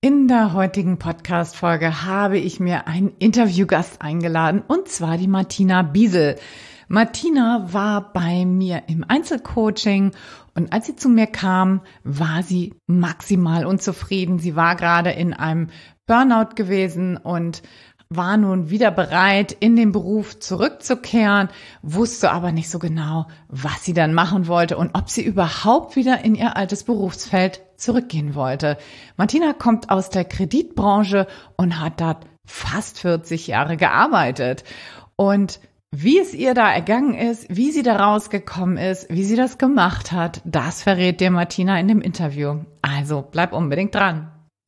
In der heutigen Podcast-Folge habe ich mir einen Interviewgast eingeladen, und zwar die Martina Biesel. Martina war bei mir im Einzelcoaching und als sie zu mir kam, war sie maximal unzufrieden. Sie war gerade in einem Burnout gewesen und war nun wieder bereit, in den Beruf zurückzukehren, wusste aber nicht so genau, was sie dann machen wollte und ob sie überhaupt wieder in ihr altes Berufsfeld zurückgehen wollte. Martina kommt aus der Kreditbranche und hat dort fast 40 Jahre gearbeitet. Und wie es ihr da ergangen ist, wie sie da rausgekommen ist, wie sie das gemacht hat, das verrät dir Martina in dem Interview. Also bleib unbedingt dran.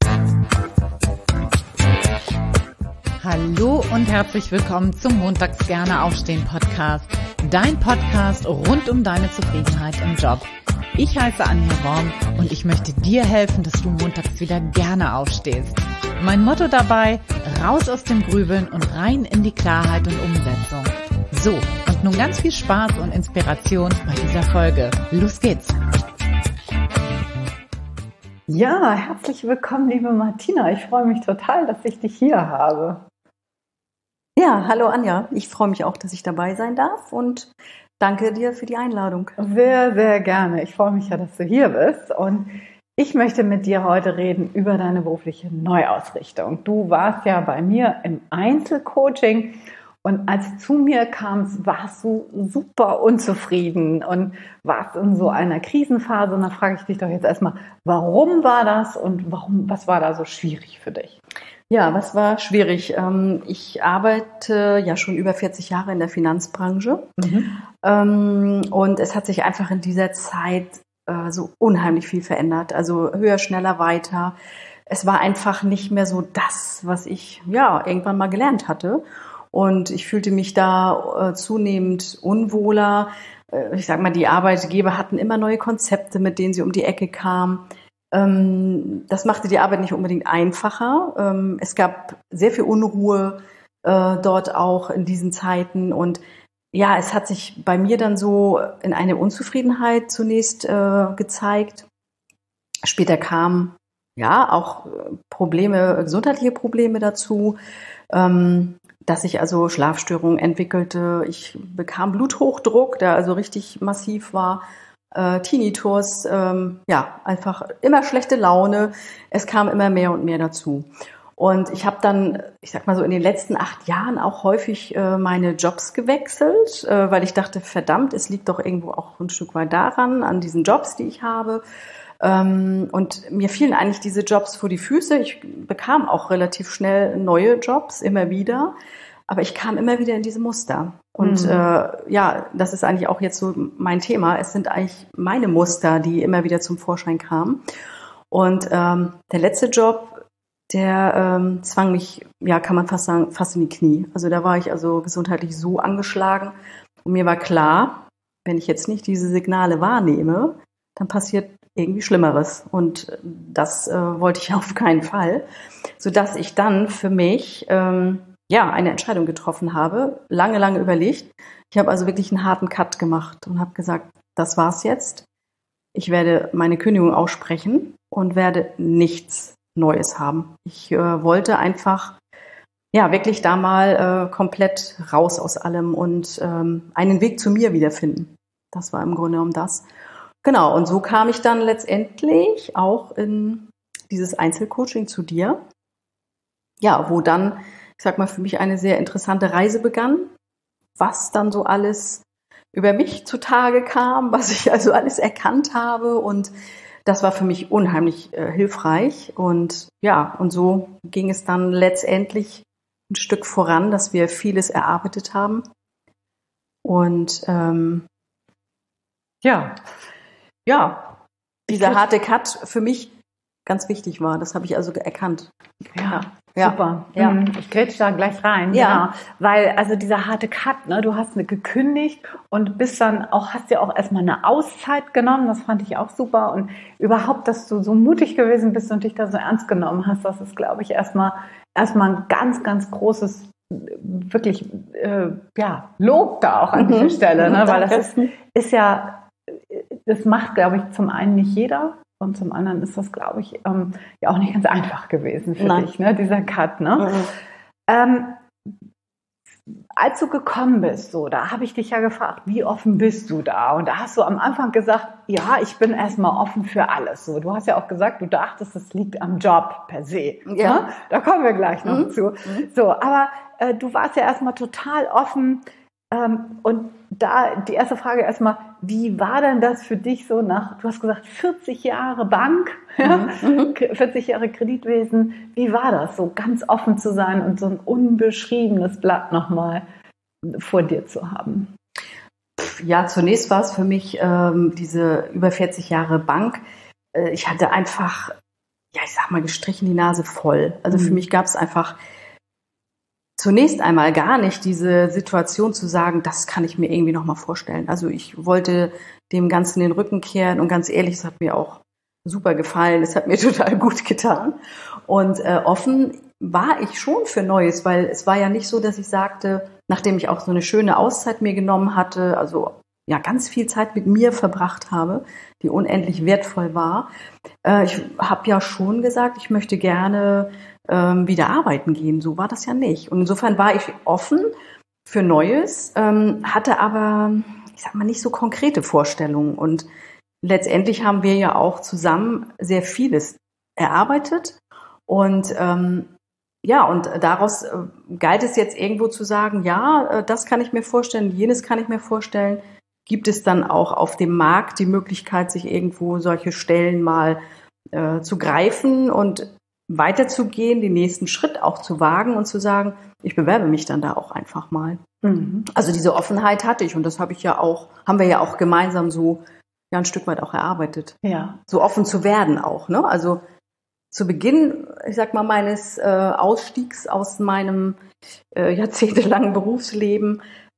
Hallo und herzlich willkommen zum Montags gerne aufstehen Podcast. Dein Podcast rund um deine Zufriedenheit im Job. Ich heiße Anja Worm und ich möchte dir helfen, dass du montags wieder gerne aufstehst. Mein Motto dabei: raus aus dem Grübeln und rein in die Klarheit und Umsetzung. So, und nun ganz viel Spaß und Inspiration bei dieser Folge. Los geht's! Ja, herzlich willkommen, liebe Martina. Ich freue mich total, dass ich dich hier habe. Ja, hallo Anja. Ich freue mich auch, dass ich dabei sein darf und danke dir für die Einladung. Sehr, sehr gerne. Ich freue mich ja, dass du hier bist und ich möchte mit dir heute reden über deine berufliche Neuausrichtung. Du warst ja bei mir im Einzelcoaching und als du zu mir kamst, warst du super unzufrieden und warst in so einer Krisenphase. Und da frage ich dich doch jetzt erstmal, warum war das und was war da so schwierig für dich? Ja, was war schwierig? Ich arbeite ja schon über 40 Jahre in der Finanzbranche und es hat sich einfach in dieser Zeit so unheimlich viel verändert. Also höher, schneller, weiter. Es war einfach nicht mehr so das, was ich irgendwann mal gelernt hatte. Und ich fühlte mich da zunehmend unwohler. Ich sag mal, die Arbeitgeber hatten immer neue Konzepte, mit denen sie um die Ecke kamen. Das machte die Arbeit nicht unbedingt einfacher. Es gab sehr viel Unruhe dort auch in diesen Zeiten. Und ja, es hat sich bei mir dann so in eine Unzufriedenheit zunächst gezeigt. Später kamen ja auch gesundheitliche Probleme dazu, dass ich also Schlafstörungen entwickelte. Ich bekam Bluthochdruck, der also richtig massiv war. Tinnitus, einfach immer schlechte Laune. Es kam immer mehr und mehr dazu. Und ich habe dann, ich sag mal so, in den letzten 8 Jahren auch häufig meine Jobs gewechselt, weil ich dachte, verdammt, es liegt doch irgendwo auch ein Stück weit daran, an diesen Jobs, die ich habe. Und mir fielen eigentlich diese Jobs vor die Füße. Ich bekam auch relativ schnell neue Jobs, immer wieder. Aber ich kam immer wieder in diese Muster. Und das ist eigentlich auch jetzt so mein Thema. Es sind eigentlich meine Muster, die immer wieder zum Vorschein kamen. Und der letzte Job, der zwang mich, kann man fast sagen, fast in die Knie. Also da war ich also gesundheitlich so angeschlagen. Und mir war klar, wenn ich jetzt nicht diese Signale wahrnehme, dann passiert irgendwie Schlimmeres. Und das wollte ich auf keinen Fall. Sodass ich dann für mich eine Entscheidung getroffen habe, lange überlegt. Ich habe also wirklich einen harten Cut gemacht und habe gesagt, das war's jetzt. Ich werde meine Kündigung aussprechen und werde nichts Neues haben. Ich wollte einfach wirklich da mal komplett raus aus allem und einen Weg zu mir wiederfinden. Das war im Grunde genommen das. Genau, und so kam ich dann letztendlich auch in dieses Einzelcoaching zu dir. Ja, wo dann, ich sag mal, für mich eine sehr interessante Reise begann, was dann so alles über mich zutage kam, was ich also alles erkannt habe, und das war für mich unheimlich hilfreich, und und so ging es dann letztendlich ein Stück voran, dass wir vieles erarbeitet haben und dieser harte Cut für mich ganz wichtig war. Das habe ich also erkannt. Ja. Super. Ja. Ich grätsch da gleich rein. Ja. Genau. Weil, also dieser harte Cut, ne, du hast gekündigt und bist dann auch, hast dir auch erstmal eine Auszeit genommen. Das fand ich auch super. Und überhaupt, dass du so mutig gewesen bist und dich da so ernst genommen hast, das ist, glaube ich, erstmal ein ganz, ganz großes, wirklich, Lob da auch an dieser Stelle, ne? Weil das ist ja, das macht, glaube ich, zum einen nicht jeder. Und zum anderen ist das, glaube ich, ja auch nicht ganz einfach gewesen für Nein. dich, ne? Dieser Cut, ne? Als du gekommen bist, so, da habe ich dich ja gefragt, wie offen bist du da? Und da hast du am Anfang gesagt, ja, ich bin erstmal offen für alles. So, du hast ja auch gesagt, du dachtest, es liegt am Job per se. Ja. Ne? Da kommen wir gleich noch zu. So, aber du warst ja erstmal total offen. Und da die erste Frage erstmal, wie war denn das für dich so nach, du hast gesagt, 40 Jahre Bank, 40 Jahre Kreditwesen, wie war das so, ganz offen zu sein und so ein unbeschriebenes Blatt nochmal vor dir zu haben? Ja, zunächst war es für mich diese über 40 Jahre Bank. Ich hatte einfach, ja, ich sag mal, gestrichen die Nase voll. Also für mich gab es einfach zunächst einmal gar nicht diese Situation zu sagen, das kann ich mir irgendwie nochmal vorstellen. Also ich wollte dem Ganzen den Rücken kehren und ganz ehrlich, es hat mir auch super gefallen, es hat mir total gut getan. Und offen war ich schon für Neues, weil es war ja nicht so, dass ich sagte, nachdem ich auch so eine schöne Auszeit mir genommen hatte, also ja ganz viel Zeit mit mir verbracht habe, die unendlich wertvoll war. Ich habe ja schon gesagt, ich möchte gerne wieder arbeiten gehen. So war das ja nicht. Und insofern war ich offen für Neues, hatte aber, ich sag mal, nicht so konkrete Vorstellungen. Und letztendlich haben wir ja auch zusammen sehr vieles erarbeitet. Und ja, und daraus galt es jetzt irgendwo zu sagen, ja, das kann ich mir vorstellen, jenes kann ich mir vorstellen. Gibt es dann auch auf dem Markt die Möglichkeit, sich irgendwo solche Stellen mal zu greifen und weiterzugehen, den nächsten Schritt auch zu wagen und zu sagen, ich bewerbe mich dann da auch einfach mal. Also diese Offenheit hatte ich und das haben wir ja auch gemeinsam so ja ein Stück weit auch erarbeitet. Ja. So offen zu werden auch, ne? Also zu Beginn, ich sag mal, meines Ausstiegs aus meinem jahrzehntelangen Berufsleben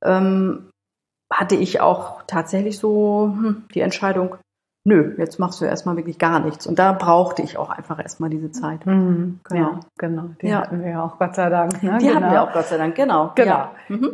hatte ich auch tatsächlich so die Entscheidung, nö, jetzt machst du erstmal wirklich gar nichts. Und da brauchte ich auch einfach erstmal diese Zeit. Genau. Ja, genau. Die hatten wir ja auch, Gott sei Dank. Ne? Die hatten wir auch, Gott sei Dank, genau. Ja.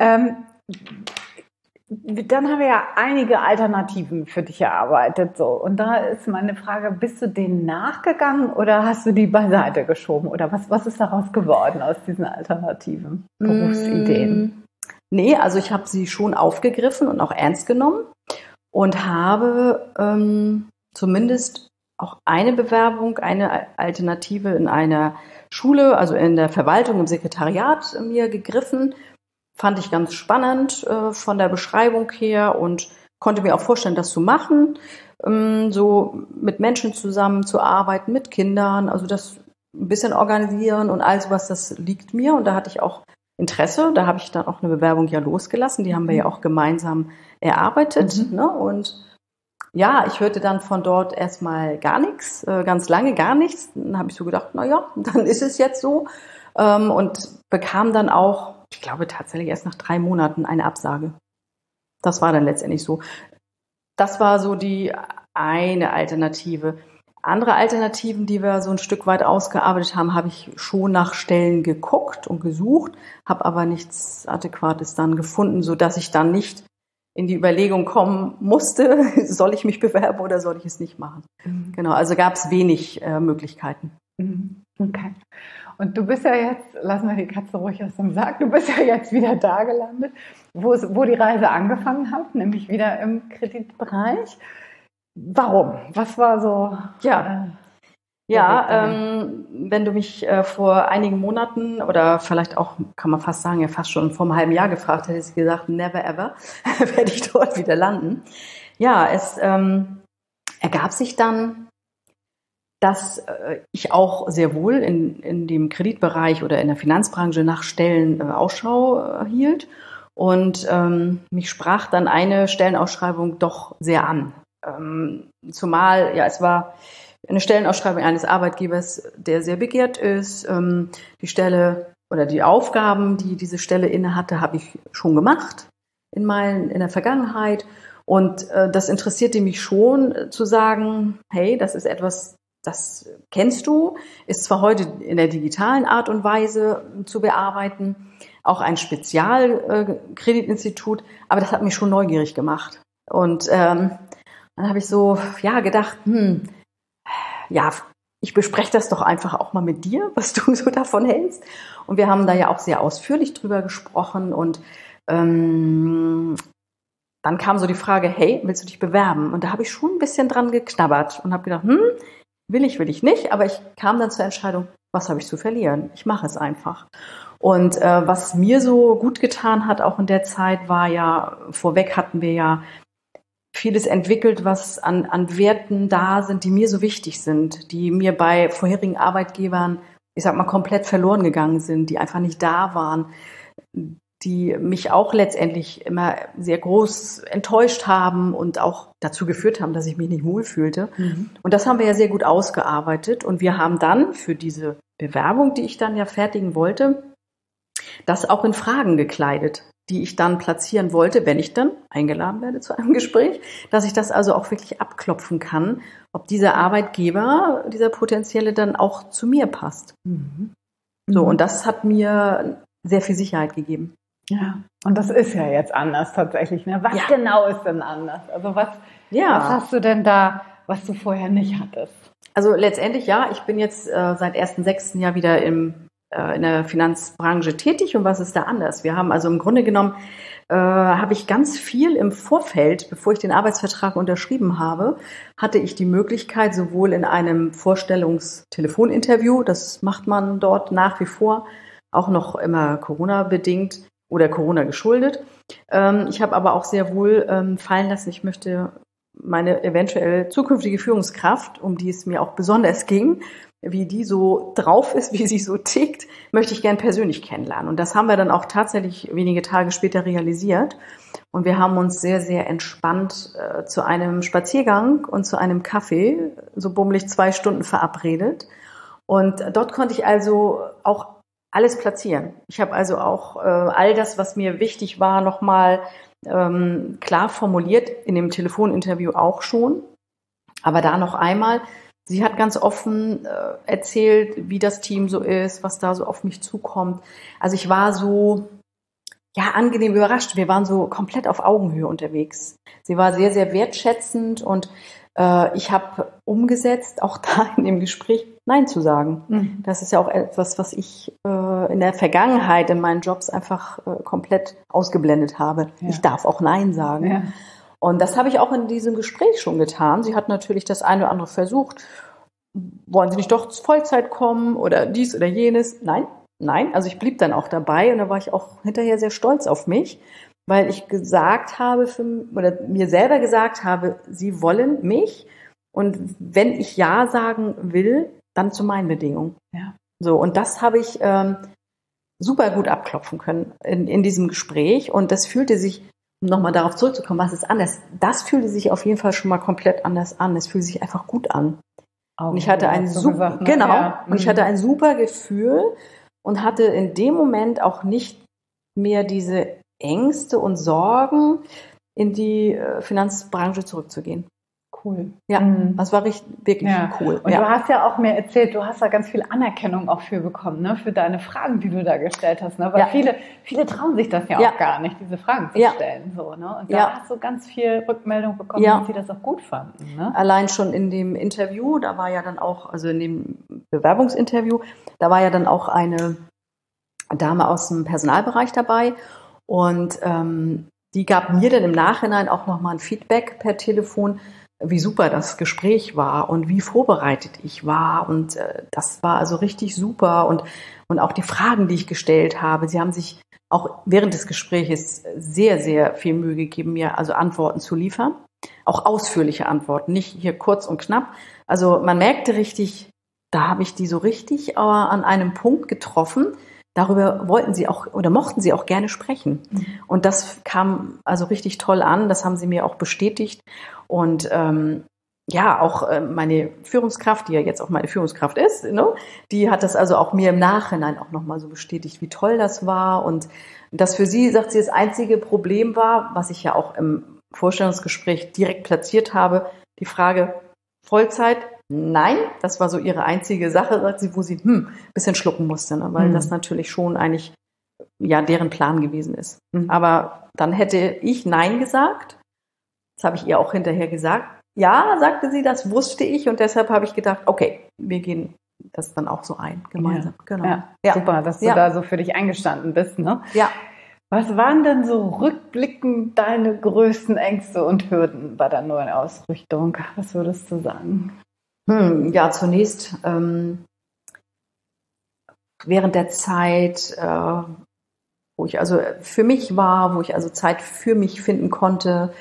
Dann haben wir ja einige Alternativen für dich erarbeitet. So. Und da ist meine Frage, bist du denen nachgegangen oder hast du die beiseite geschoben? Oder was ist daraus geworden aus diesen alternativen Berufsideen? Nee, also ich habe sie schon aufgegriffen und auch ernst genommen und habe zumindest auch eine Bewerbung, eine Alternative in einer Schule, also in der Verwaltung, im Sekretariat mir gegriffen. Fand ich ganz spannend von der Beschreibung her und konnte mir auch vorstellen, das zu machen, so mit Menschen zusammenzuarbeiten, mit Kindern, also das ein bisschen organisieren und all sowas, das liegt mir und da hatte ich auch Interesse. Da habe ich dann auch eine Bewerbung ja losgelassen, die haben wir ja auch gemeinsam erarbeitet. Ne? Und ja, ich hörte dann von dort erstmal gar nichts, ganz lange gar nichts. Dann habe ich so gedacht, na ja, dann ist es jetzt so und bekam dann auch, ich glaube tatsächlich erst nach 3 Monaten eine Absage. Das war dann letztendlich so. Das war so die eine Alternative. Andere Alternativen, die wir so ein Stück weit ausgearbeitet haben, habe ich schon nach Stellen geguckt und gesucht, habe aber nichts Adäquates dann gefunden, sodass ich dann nicht in die Überlegung kommen musste, soll ich mich bewerben oder soll ich es nicht machen. Genau, also gab es wenig Möglichkeiten. Okay. Und du bist ja jetzt, lassen wir die Katze ruhig aus dem Sack, du bist ja jetzt wieder da gelandet, wo die Reise angefangen hat, nämlich wieder im Kreditbereich. Warum? Was war so? Wenn du mich vor einigen Monaten oder vielleicht auch, kann man fast sagen, ja fast schon vor einem halben Jahr gefragt hättest, ich gesagt, never ever werde ich dort wieder landen. Ja, es ergab sich dann, dass ich auch sehr wohl in dem Kreditbereich oder in der Finanzbranche nach Stellen Ausschau hielt und mich sprach dann eine Stellenausschreibung doch sehr an. Zumal, ja, es war eine Stellenausschreibung eines Arbeitgebers, der sehr begehrt ist. Die Stelle oder die Aufgaben, die diese Stelle innehatte, habe ich schon gemacht in der Vergangenheit. Und das interessierte mich schon zu sagen, hey, das ist etwas, das kennst du, ist zwar heute in der digitalen Art und Weise zu bearbeiten, auch ein Spezialkreditinstitut, aber das hat mich schon neugierig gemacht. Und dann habe ich so gedacht, ich bespreche das doch einfach auch mal mit dir, was du so davon hältst. Und wir haben da ja auch sehr ausführlich drüber gesprochen und dann kam so die Frage, hey, willst du dich bewerben? Und da habe ich schon ein bisschen dran geknabbert und habe gedacht, will ich nicht. Aber ich kam dann zur Entscheidung, was habe ich zu verlieren? Ich mache es einfach. Und was mir so gut getan hat, auch in der Zeit, war ja, vorweg hatten wir ja vieles entwickelt, was an Werten da sind, die mir so wichtig sind, die mir bei vorherigen Arbeitgebern, ich sag mal, komplett verloren gegangen sind, die einfach nicht da waren, die mich auch letztendlich immer sehr groß enttäuscht haben und auch dazu geführt haben, dass ich mich nicht wohlfühlte. Und das haben wir ja sehr gut ausgearbeitet. Und wir haben dann für diese Bewerbung, die ich dann ja fertigen wollte, das auch in Fragen gekleidet, die ich dann platzieren wollte, wenn ich dann eingeladen werde zu einem Gespräch, dass ich das also auch wirklich abklopfen kann, ob dieser Arbeitgeber, dieser potenzielle, dann auch zu mir passt. So, und das hat mir sehr viel Sicherheit gegeben. Ja, und das ist ja jetzt anders tatsächlich. Ne? Was genau ist denn anders? Also was hast du denn da, was du vorher nicht hattest? Also letztendlich ich bin jetzt seit 1.6. ja wieder in der Finanzbranche tätig. Und was ist da anders? Wir haben also im Grunde genommen, habe ich ganz viel im Vorfeld, bevor ich den Arbeitsvertrag unterschrieben habe, hatte ich die Möglichkeit, sowohl in einem Vorstellungstelefoninterview, das macht man dort nach wie vor, auch noch immer Corona-bedingt oder Corona geschuldet. Ich habe aber auch sehr wohl fallen lassen, ich möchte meine eventuell zukünftige Führungskraft, um die es mir auch besonders ging, wie die so drauf ist, wie sie so tickt, möchte ich gern persönlich kennenlernen. Und das haben wir dann auch tatsächlich wenige Tage später realisiert. Und wir haben uns sehr, sehr entspannt zu einem Spaziergang und zu einem Kaffee, so bummelig 2 Stunden verabredet. Und dort konnte ich also auch alles platzieren. Ich habe also auch all das, was mir wichtig war, nochmal klar formuliert, in dem Telefoninterview auch schon. Aber da noch einmal, sie hat ganz offen erzählt, wie das Team so ist, was da so auf mich zukommt. Also ich war so angenehm überrascht. Wir waren so komplett auf Augenhöhe unterwegs. Sie war sehr, sehr wertschätzend und ich habe umgesetzt, auch da in dem Gespräch Nein zu sagen. Das ist ja auch etwas, was ich in der Vergangenheit in meinen Jobs einfach komplett ausgeblendet habe. Ja. Ich darf auch Nein sagen. Ja. Und das habe ich auch in diesem Gespräch schon getan. Sie hat natürlich das eine oder andere versucht. Wollen Sie nicht doch Vollzeit kommen oder dies oder jenes? Nein. Also ich blieb dann auch dabei und da war ich auch hinterher sehr stolz auf mich, weil ich gesagt habe, mir selber gesagt habe, Sie wollen mich und wenn ich Ja sagen will, dann zu meinen Bedingungen. Ja. So, und das habe ich super gut abklopfen können in diesem Gespräch und das fühlte sich, um nochmal darauf zurückzukommen, was ist anders, das fühlte sich auf jeden Fall schon mal komplett anders an. Es fühlte sich einfach gut an. Und ich hatte ein super, und ich hatte ein super Gefühl und hatte in dem Moment auch nicht mehr diese Ängste und Sorgen, in die Finanzbranche zurückzugehen. Cool. Ja, das war wirklich cool. Und du hast ja auch mir erzählt, du hast da ganz viel Anerkennung auch für bekommen, ne? Für deine Fragen, die du da gestellt hast. Ne? Weil viele trauen sich das ja auch gar nicht, diese Fragen zu stellen. So, ne? Und da hast du ganz viel Rückmeldung bekommen, dass sie das auch gut fanden. Ne? Allein schon in dem Interview, da war ja dann auch, also in dem Bewerbungsinterview, da war ja dann auch eine Dame aus dem Personalbereich dabei. Und die gab mir dann im Nachhinein auch nochmal ein Feedback per Telefon, wie super das Gespräch war und wie vorbereitet ich war. Und das war also richtig super. Und auch die Fragen, die ich gestellt habe, sie haben sich auch während des Gesprächs sehr, sehr viel Mühe gegeben, mir also Antworten zu liefern. Auch ausführliche Antworten, nicht hier kurz und knapp. Also man merkte richtig, da habe ich die so richtig an einem Punkt getroffen. Darüber wollten sie auch oder mochten sie auch gerne sprechen. Und das kam also richtig toll an. Das haben sie mir auch bestätigt. Und auch meine Führungskraft, die ja jetzt auch meine Führungskraft ist, ne, die hat das also auch mir im Nachhinein auch nochmal so bestätigt, wie toll das war. Und das für sie, sagt sie, das einzige Problem war, was ich ja auch im Vorstellungsgespräch direkt platziert habe, die Frage Vollzeit. Nein, das war so ihre einzige Sache, sagt sie, wo sie ein bisschen schlucken musste, ne? Weil das natürlich schon eigentlich deren Plan gewesen ist. Aber dann hätte ich Nein gesagt, das habe ich ihr auch hinterher gesagt, ja, sagte sie, das wusste ich und deshalb habe ich gedacht, okay, wir gehen das dann auch so ein, gemeinsam. Ja. Genau. Ja, super, dass du da so für dich eingestanden bist, ne? Ja. Was waren denn so rückblickend deine größten Ängste und Hürden bei der neuen Ausrichtung? Was würdest du sagen? Ja, zunächst während der Zeit, wo ich also für mich war, wo ich also Zeit für mich finden konnte,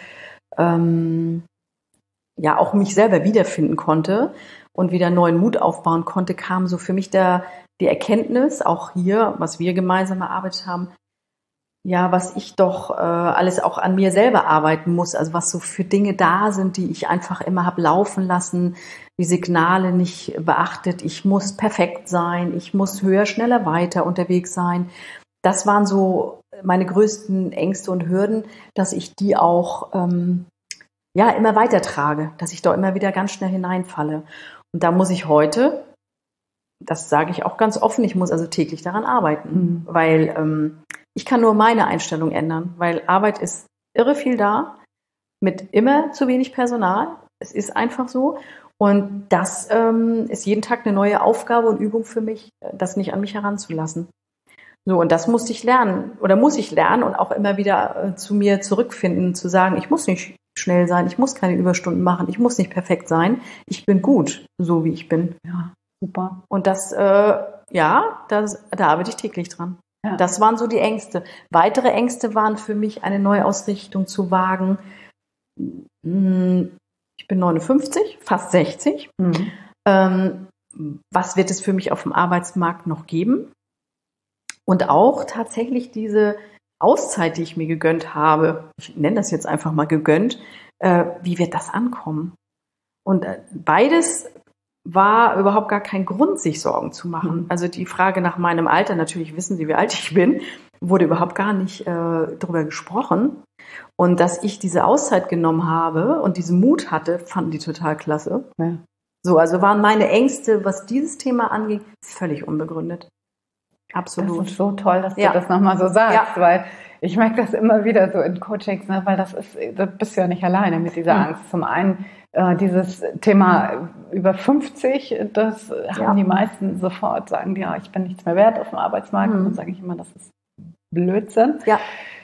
ja auch mich selber wiederfinden konnte und wieder neuen Mut aufbauen konnte, kam so für mich die Erkenntnis, auch hier, was wir gemeinsam erarbeitet haben, ja, was ich doch alles auch an mir selber arbeiten muss, also was so für Dinge da sind, die ich einfach immer habe laufen lassen, die Signale nicht beachtet, ich muss perfekt sein, ich muss höher, schneller, weiter unterwegs sein. Das waren so meine größten Ängste und Hürden, dass ich die auch immer weiter trage, dass ich da immer wieder ganz schnell hineinfalle. Und da muss ich heute, das sage ich auch ganz offen, ich muss also täglich daran arbeiten, weil ich kann nur meine Einstellung ändern, weil Arbeit ist irre viel da, mit immer zu wenig Personal. Es ist einfach so. Und das ist jeden Tag eine neue Aufgabe und Übung für mich, das nicht an mich heranzulassen. So, und das muss ich lernen und auch immer wieder zu mir zurückfinden, zu sagen, ich muss nicht schnell sein, ich muss keine Überstunden machen, ich muss nicht perfekt sein, ich bin gut, so wie ich bin. Ja, super. Und da arbeite ich täglich dran. Ja. Das waren so die Ängste. Weitere Ängste waren für mich, eine Neuausrichtung zu wagen. Ich bin 59, fast 60. Was wird es für mich auf dem Arbeitsmarkt noch geben? Und auch tatsächlich diese Auszeit, die ich mir gegönnt habe, ich nenne das jetzt einfach mal gegönnt, wie wird das ankommen? Und beides war überhaupt gar kein Grund, sich Sorgen zu machen. Also die Frage nach meinem Alter, natürlich wissen Sie, wie alt ich bin, wurde überhaupt gar nicht drüber gesprochen. Und dass ich diese Auszeit genommen habe und diesen Mut hatte, fanden die total klasse. Ja. So, also waren meine Ängste, was dieses Thema anging, völlig unbegründet. Absolut. Das ist so toll, dass du das nochmal so sagst, weil ich merke das immer wieder so in Coachings, ne, weil da bist du ja nicht alleine mit dieser Angst. Zum einen dieses Thema über 50, das haben die meisten sofort, sagen die, ja, ich bin nichts mehr wert auf dem Arbeitsmarkt. Und dann sage ich immer, das ist Blödsinn. Ja.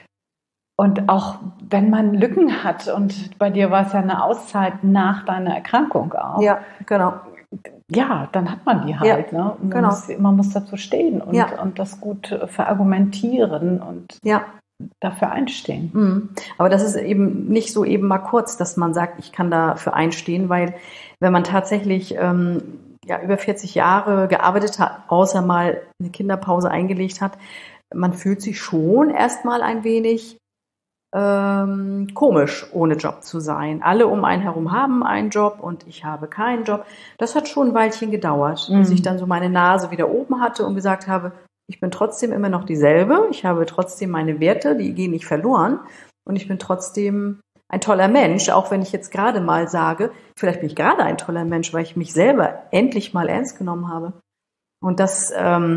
Und auch wenn man Lücken hat, und bei dir war es ja eine Auszeit nach deiner Erkrankung auch. Ja, genau. Ja, dann hat man die halt. Ja, ne? Und man muss dazu stehen und das gut verargumentieren und dafür einstehen. Aber das ist eben nicht so eben mal kurz, dass man sagt, ich kann dafür einstehen, weil wenn man tatsächlich über 40 Jahre gearbeitet hat, außer mal eine Kinderpause eingelegt hat, man fühlt sich schon erstmal ein wenig komisch, ohne Job zu sein. Alle um einen herum haben einen Job und ich habe keinen Job. Das hat schon ein Weilchen gedauert, bis ich dann so meine Nase wieder oben hatte und gesagt habe, ich bin trotzdem immer noch dieselbe, ich habe trotzdem meine Werte, die gehen nicht verloren und ich bin trotzdem ein toller Mensch, auch wenn ich jetzt gerade mal sage, vielleicht bin ich gerade ein toller Mensch, weil ich mich selber endlich mal ernst genommen habe. Und das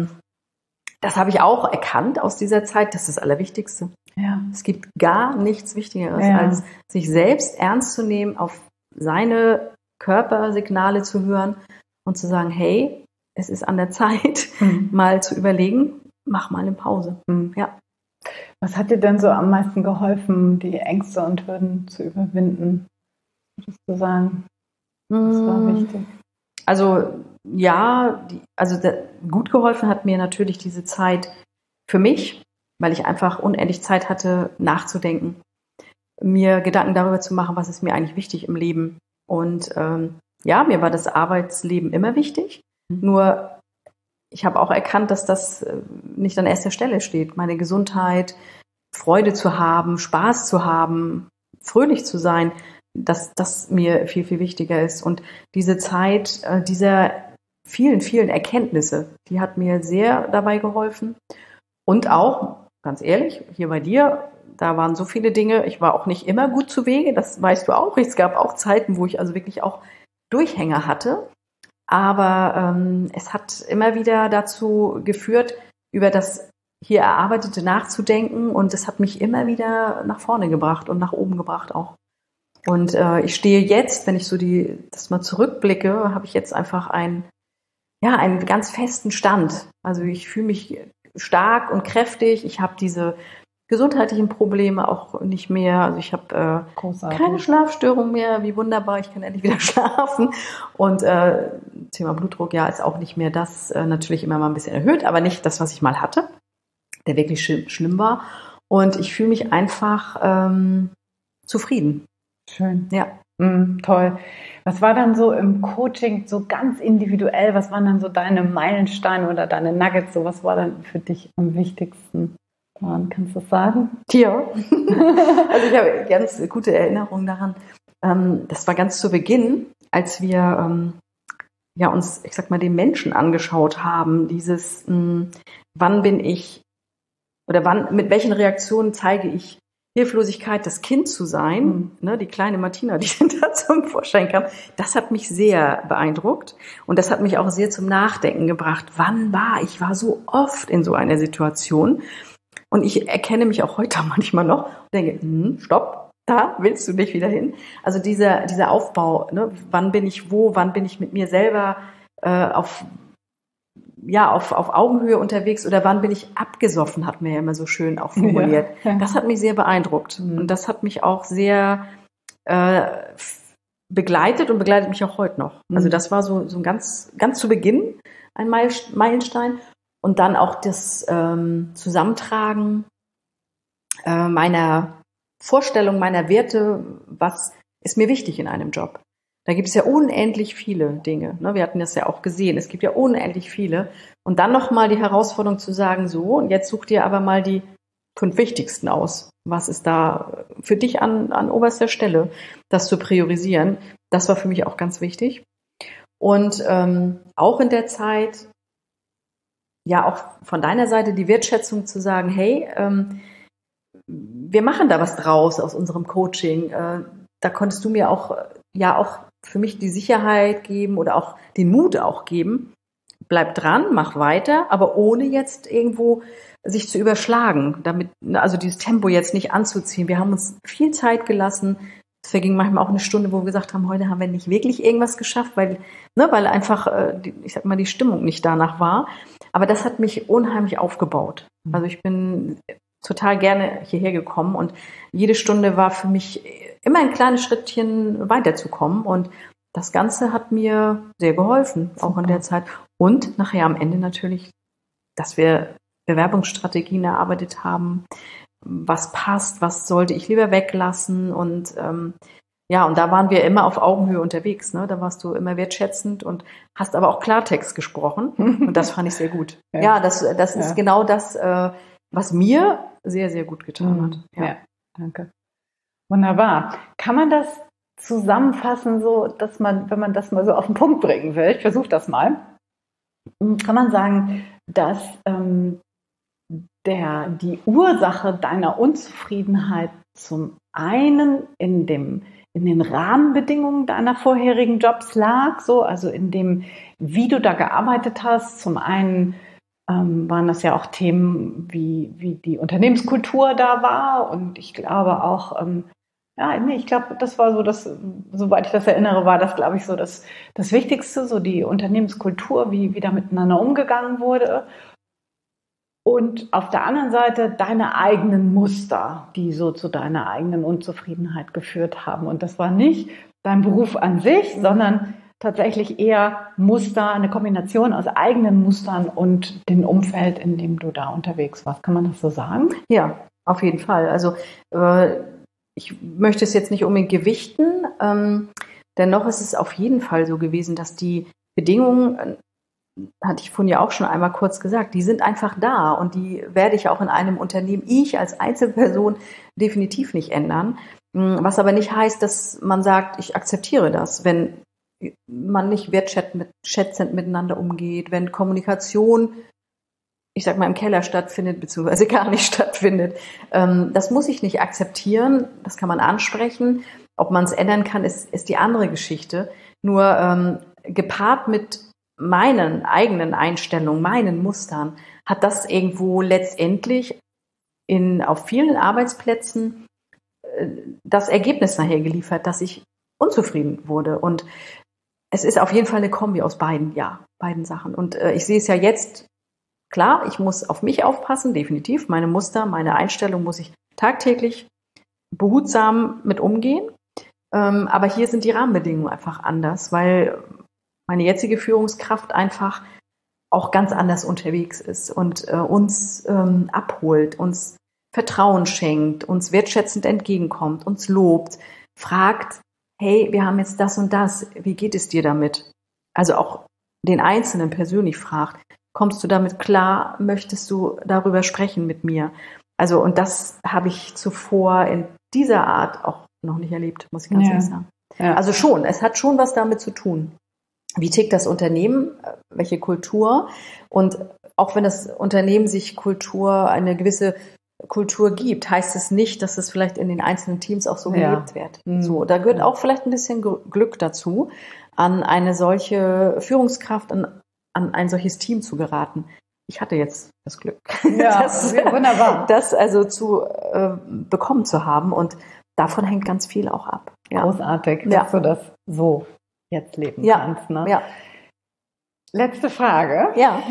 habe ich auch erkannt aus dieser Zeit, das ist das Allerwichtigste. Ja. Es gibt gar nichts Wichtigeres, als sich selbst ernst zu nehmen, auf seine Körpersignale zu hören und zu sagen, hey, es ist an der Zeit, mal zu überlegen, mach mal eine Pause. Ja. Was hat dir denn so am meisten geholfen, die Ängste und Hürden zu überwinden? Würdest du sagen, das war wichtig? Also gut geholfen hat mir natürlich diese Zeit für mich, weil ich einfach unendlich Zeit hatte, nachzudenken, mir Gedanken darüber zu machen, was ist mir eigentlich wichtig im Leben. Und mir war das Arbeitsleben immer wichtig, nur ich habe auch erkannt, dass das nicht an erster Stelle steht. Meine Gesundheit, Freude zu haben, Spaß zu haben, fröhlich zu sein, dass das mir viel, viel wichtiger ist. Und diese Zeit, dieser vielen, vielen Erkenntnisse, die hat mir sehr dabei geholfen. Und auch, ganz ehrlich, hier bei dir, da waren so viele Dinge, ich war auch nicht immer gut zu Wege, das weißt du auch. Es gab auch Zeiten, wo ich also wirklich auch Durchhänger hatte. Aber es hat immer wieder dazu geführt, über das hier Erarbeitete nachzudenken. Und es hat mich immer wieder nach vorne gebracht und nach oben gebracht auch. Und ich stehe jetzt, wenn ich so das mal zurückblicke, habe ich jetzt einfach einen ganz festen Stand. Also ich fühle mich stark und kräftig. Ich habe diese gesundheitlichen Probleme auch nicht mehr. Also ich habe keine Schlafstörung mehr. Wie wunderbar, ich kann endlich wieder schlafen. Und Thema Blutdruck, ja, ist auch nicht mehr das, natürlich immer mal ein bisschen erhöht, aber nicht das, was ich mal hatte, der wirklich schlimm war. Und ich fühle mich einfach zufrieden. Schön. Ja. Toll. Was war dann so im Coaching so ganz individuell? Was waren dann so deine Meilensteine oder deine Nuggets? So, was war dann für dich am wichtigsten? Kannst du das sagen? Ja. Also ich habe ganz gute Erinnerungen daran. Das war ganz zu Beginn, als wir uns, ich sag mal, den Menschen angeschaut haben. Dieses, wann bin ich oder mit welchen Reaktionen zeige ich Hilflosigkeit, das Kind zu sein, ne, die kleine Martina, die da zum Vorschein kam, das hat mich sehr beeindruckt und das hat mich auch sehr zum Nachdenken gebracht. Ich war so oft in so einer Situation und ich erkenne mich auch heute manchmal noch und denke, stopp, da willst du nicht wieder hin. Also dieser Aufbau, ne, wann bin ich mit mir selber auf Augenhöhe unterwegs oder wann bin ich abgesoffen, hat mir ja immer so schön auch formuliert. Ja. Das hat mich sehr beeindruckt und das hat mich auch sehr begleitet und begleitet mich auch heute noch. Also das war so ein ganz, ganz zu Beginn ein Meilenstein und dann auch das Zusammentragen meiner Vorstellung, meiner Werte, was ist mir wichtig in einem Job. Da gibt es ja unendlich viele Dinge. Ne? Wir hatten das ja auch gesehen. Es gibt ja unendlich viele. Und dann nochmal die Herausforderung zu sagen, so, und jetzt such dir aber mal die 5 wichtigsten aus. Was ist da für dich an oberster Stelle, das zu priorisieren? Das war für mich auch ganz wichtig. Und auch in der Zeit, ja, auch von deiner Seite die Wertschätzung zu sagen, hey, wir machen da was draus aus unserem Coaching. Da konntest du mir auch für mich die Sicherheit geben oder auch den Mut auch geben. Bleib dran, mach weiter, aber ohne jetzt irgendwo sich zu überschlagen, damit, also dieses Tempo jetzt nicht anzuziehen. Wir haben uns viel Zeit gelassen. Es verging manchmal auch eine Stunde, wo wir gesagt haben, heute haben wir nicht wirklich irgendwas geschafft, weil einfach, ich sag mal, die Stimmung nicht danach war. Aber das hat mich unheimlich aufgebaut. Also ich bin total gerne hierher gekommen und jede Stunde war für mich immer ein kleines Schrittchen weiterzukommen und das Ganze hat mir sehr geholfen, auch in der Zeit. Und nachher am Ende natürlich, dass wir Bewerbungsstrategien erarbeitet haben, was passt, was sollte ich lieber weglassen und und da waren wir immer auf Augenhöhe unterwegs. Ne? Da warst du immer wertschätzend und hast aber auch Klartext gesprochen und das fand ich sehr gut. Ja, das ist genau das, was mir sehr, sehr gut getan hat. Ja, danke. Wunderbar. Kann man das zusammenfassen, so dass man, wenn man das mal so auf den Punkt bringen will, ich versuche das mal, kann man sagen, dass die Ursache deiner Unzufriedenheit zum einen in den Rahmenbedingungen deiner vorherigen Jobs lag, so, also in dem, wie du da gearbeitet hast. Zum einen waren das ja auch Themen, wie die Unternehmenskultur da war und ich glaube auch, ich glaube, das war so, soweit ich das erinnere, war das, glaube ich, so das Wichtigste, so die Unternehmenskultur, wie da miteinander umgegangen wurde. Und auf der anderen Seite deine eigenen Muster, die so zu deiner eigenen Unzufriedenheit geführt haben. Und das war nicht dein Beruf an sich, sondern tatsächlich eher Muster, eine Kombination aus eigenen Mustern und dem Umfeld, in dem du da unterwegs warst. Kann man das so sagen? Ja, auf jeden Fall. Also ich möchte es jetzt nicht unbedingt gewichten. Dennoch ist es auf jeden Fall so gewesen, dass die Bedingungen, hatte ich vorhin ja auch schon einmal kurz gesagt, die sind einfach da und die werde ich auch in einem Unternehmen, ich als Einzelperson, definitiv nicht ändern. Was aber nicht heißt, dass man sagt, ich akzeptiere das, wenn man nicht wertschätzend miteinander umgeht, wenn Kommunikation, ich sag mal, im Keller stattfindet, beziehungsweise gar nicht stattfindet. Das muss ich nicht akzeptieren, das kann man ansprechen. Ob man es ändern kann, ist die andere Geschichte. Nur gepaart mit meinen eigenen Einstellungen, meinen Mustern, hat das irgendwo letztendlich auf vielen Arbeitsplätzen das Ergebnis nachher geliefert, dass ich unzufrieden wurde. Und es ist auf jeden Fall eine Kombi aus beiden Sachen. Und ich sehe es ja jetzt, klar, ich muss auf mich aufpassen, definitiv. Meine Muster, meine Einstellung muss ich tagtäglich behutsam mit umgehen. Aber hier sind die Rahmenbedingungen einfach anders, weil meine jetzige Führungskraft einfach auch ganz anders unterwegs ist und uns abholt, uns Vertrauen schenkt, uns wertschätzend entgegenkommt, uns lobt, fragt, hey, wir haben jetzt das und das, wie geht es dir damit? Also auch den Einzelnen persönlich fragt, kommst du damit klar, möchtest du darüber sprechen mit mir? Also und das habe ich zuvor in dieser Art auch noch nicht erlebt, muss ich ganz ehrlich sagen. Ja. Also schon, es hat schon was damit zu tun. Wie tickt das Unternehmen? Welche Kultur? Und auch wenn das Unternehmen sich eine gewisse Kultur gibt, heißt es nicht, dass es vielleicht in den einzelnen Teams auch so gelebt wird. So, da gehört auch vielleicht ein bisschen Glück dazu, an eine solche Führungskraft, an ein solches Team zu geraten. Ich hatte jetzt das Glück, wunderbar, das also zu bekommen zu haben. Und davon hängt ganz viel auch ab. Ja. Großartig, dass du das so jetzt leben kannst. Ne? Ja. Letzte Frage. Ja.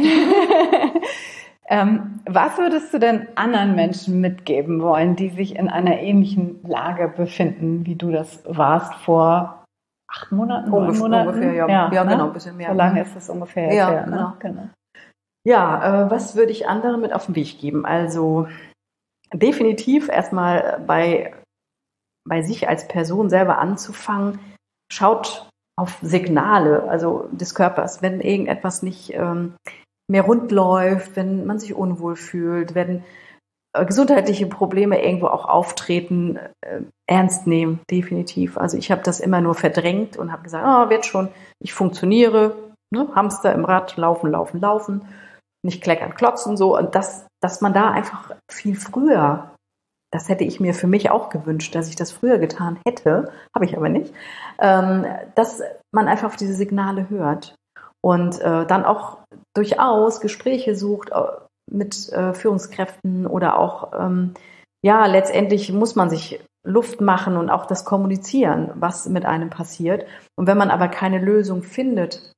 Was würdest du denn anderen Menschen mitgeben wollen, die sich in einer ähnlichen Lage befinden, wie du das warst vor 8 Monaten, 9 Monaten? Ungefähr, ja, genau, ein bisschen mehr. So lange ist es ungefähr jetzt her. Genau. Ne? Genau. Ja, was würde ich anderen mit auf den Weg geben? Also definitiv erstmal bei sich als Person selber anzufangen, schaut auf Signale, also des Körpers, wenn irgendetwas nicht mehr rund läuft, wenn man sich unwohl fühlt, wenn gesundheitliche Probleme irgendwo auch auftreten, ernst nehmen, definitiv. Also ich habe das immer nur verdrängt und habe gesagt, wird schon, ich funktioniere, ne? Hamster im Rad, laufen, nicht kleckern, klotzen, so. Und dass man da einfach viel früher, das hätte ich mir für mich auch gewünscht, dass ich das früher getan hätte, habe ich aber nicht, dass man einfach auf diese Signale hört und dann auch durchaus Gespräche sucht mit Führungskräften oder auch, letztendlich muss man sich Luft machen und auch das kommunizieren, was mit einem passiert. Und wenn man aber keine Lösung findet,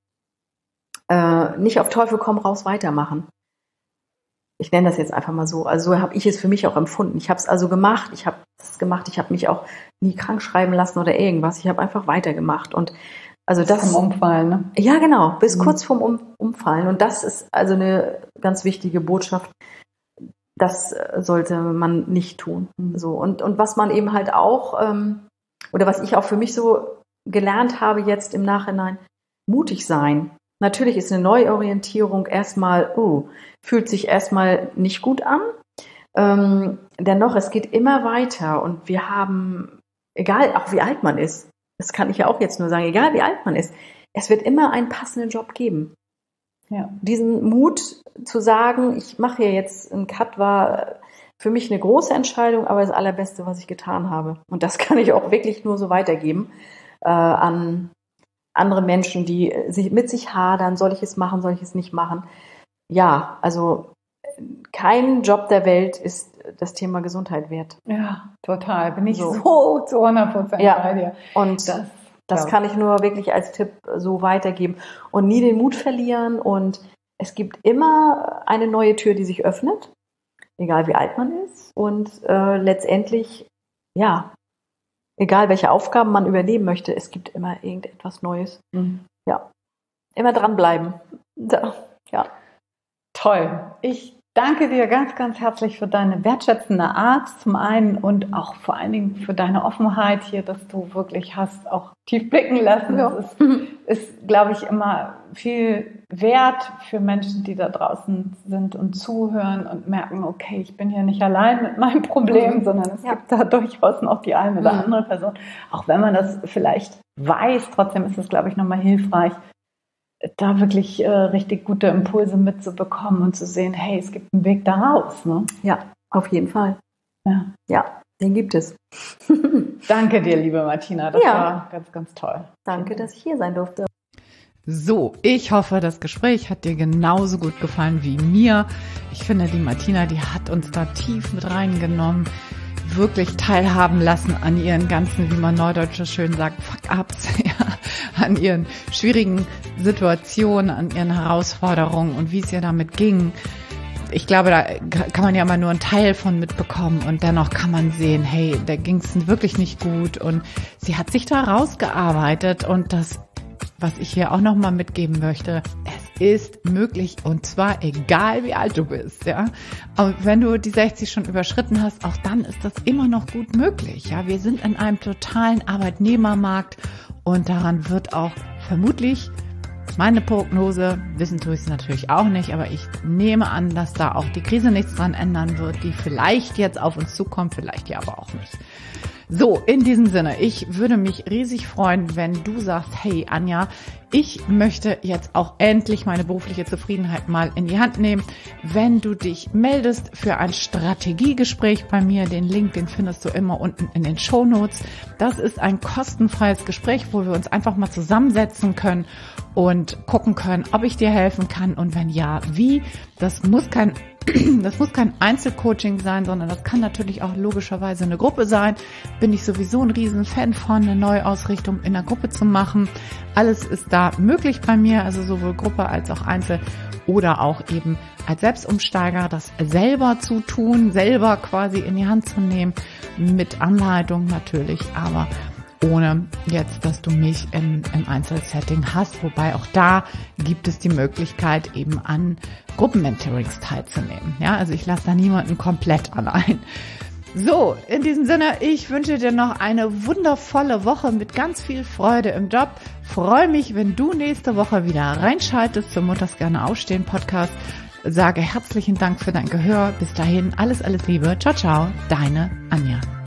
nicht auf Teufel komm raus weitermachen. Ich nenne das jetzt einfach mal so. Also so habe ich es für mich auch empfunden. Ich habe es also gemacht. Ich habe mich auch nie krank schreiben lassen oder irgendwas. Ich habe einfach weitergemacht. Und also das vom Umfallen, ne? Ja, genau, bis kurz vorm Umfallen. Und das ist also eine ganz wichtige Botschaft. Das sollte man nicht tun. So und was man eben halt auch oder was ich auch für mich so gelernt habe jetzt im Nachhinein, mutig sein. Natürlich ist eine Neuorientierung erstmal, fühlt sich erstmal nicht gut an. Dennoch, es geht immer weiter und wir haben, egal auch wie alt man ist, das kann ich ja auch jetzt nur sagen, egal wie alt man ist, es wird immer einen passenden Job geben. Ja. Diesen Mut zu sagen, ich mache hier jetzt einen Cut, war für mich eine große Entscheidung, aber das Allerbeste, was ich getan habe. Und das kann ich auch wirklich nur so weitergeben an andere Menschen, die mit sich hadern, soll ich es machen, soll ich es nicht machen. Ja, also kein Job der Welt ist das Thema Gesundheit wert. Ja, total. Bin ich so zu 100% bei dir. Und das kann ich nur wirklich als Tipp so weitergeben. Und nie den Mut verlieren. Und es gibt immer eine neue Tür, die sich öffnet, egal wie alt man ist. Und letztendlich, egal welche Aufgaben man übernehmen möchte, es gibt immer irgendetwas Neues. Ja, immer dranbleiben. Ja. Toll. Ich danke dir ganz, ganz herzlich für deine wertschätzende Art zum einen und auch vor allen Dingen für deine Offenheit hier, dass du wirklich hast auch tief blicken lassen. Ja. Das ist, glaube ich, immer viel wert für Menschen, die da draußen sind und zuhören und merken, okay, ich bin hier nicht allein mit meinem Problem, sondern es gibt da durchaus noch die eine oder andere Person. Auch wenn man das vielleicht weiß, trotzdem ist es, glaube ich, nochmal hilfreich, da wirklich richtig gute Impulse mitzubekommen und zu sehen, hey, es gibt einen Weg da raus. Ne? Ja, auf jeden Fall. Ja, den gibt es. Danke dir, liebe Martina. Das war ganz, ganz toll. Danke, dass ich hier sein durfte. So, ich hoffe, das Gespräch hat dir genauso gut gefallen wie mir. Ich finde, die Martina, die hat uns da tief mit reingenommen, wirklich teilhaben lassen an ihren ganzen, wie man neudeutsch so schön sagt, Fuck-ups, ja, an ihren schwierigen Situationen, an ihren Herausforderungen und wie es ihr damit ging. Ich glaube, da kann man ja immer nur einen Teil von mitbekommen und dennoch kann man sehen, hey, da ging es wirklich nicht gut und sie hat sich da rausgearbeitet und das, was ich hier auch nochmal mitgeben möchte, es ist möglich und zwar egal wie alt du bist, ja. Und wenn du die 60 schon überschritten hast, auch dann ist das immer noch gut möglich, ja. Wir sind in einem totalen Arbeitnehmermarkt und daran wird auch vermutlich meine Prognose, wissen tue ich es natürlich auch nicht, aber ich nehme an, dass da auch die Krise nichts dran ändern wird, die vielleicht jetzt auf uns zukommt, vielleicht ja aber auch nicht. So, in diesem Sinne, ich würde mich riesig freuen, wenn du sagst, hey Anja, ich möchte jetzt auch endlich meine berufliche Zufriedenheit mal in die Hand nehmen. Wenn du dich meldest für ein Strategiegespräch bei mir, den Link, den findest du immer unten in den Shownotes. Das ist ein kostenfreies Gespräch, wo wir uns einfach mal zusammensetzen können und gucken können, ob ich dir helfen kann und wenn ja, wie. Das muss kein Einzelcoaching sein, sondern das kann natürlich auch logischerweise eine Gruppe sein. Bin ich sowieso ein riesen Fan von, eine Neuausrichtung in der Gruppe zu machen. Alles ist da möglich bei mir, also sowohl Gruppe als auch Einzel oder auch eben als Selbstumsteiger das selber zu tun, selber quasi in die Hand zu nehmen, mit Anleitung natürlich, aber ohne jetzt, dass du mich im Einzelsetting hast, wobei auch da gibt es die Möglichkeit, eben an Gruppenmentorings teilzunehmen. Ja, also ich lasse da niemanden komplett allein. So, in diesem Sinne, ich wünsche dir noch eine wundervolle Woche mit ganz viel Freude im Job. Freue mich, wenn du nächste Woche wieder reinschaltest zum Montags gerne aufstehen Podcast. Sage herzlichen Dank für dein Gehör. Bis dahin, alles Liebe. Ciao, ciao, deine Anja.